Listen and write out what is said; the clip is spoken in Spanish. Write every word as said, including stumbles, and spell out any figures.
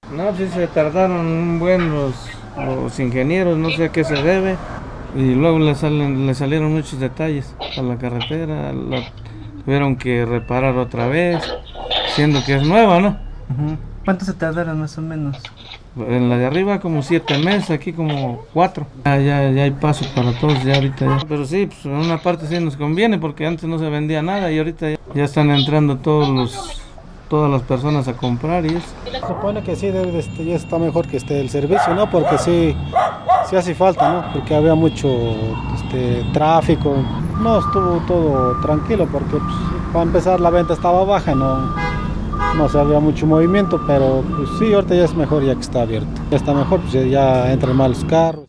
No, sí se tardaron un buen los, los ingenieros, no sé a qué se debe. Y luego le, salen, le salieron muchos detalles a la carretera, la tuvieron que reparar otra vez, siendo que es nueva, ¿no? Ujú. ¿Cuánto se tardaron más o menos? En la de arriba como siete meses, aquí como cuatro. Ya, ya, ya hay paso para todos, ya ahorita ya. Pero sí, pues en una parte sí nos conviene porque antes no se vendía nada y ahorita ya, ya están entrando todos los, todas las personas a comprar y eso. Se supone que sí debe de este- ya está mejor que esté el servicio, ¿no? Porque sí, sí hace falta, ¿no? Porque había mucho este, tráfico. No estuvo todo tranquilo porque pues, para empezar la venta estaba baja, no, no se había mucho movimiento, pero pues sí, ahorita ya es mejor ya que está abierto. Ya está mejor, pues ya, ya entran más los carros.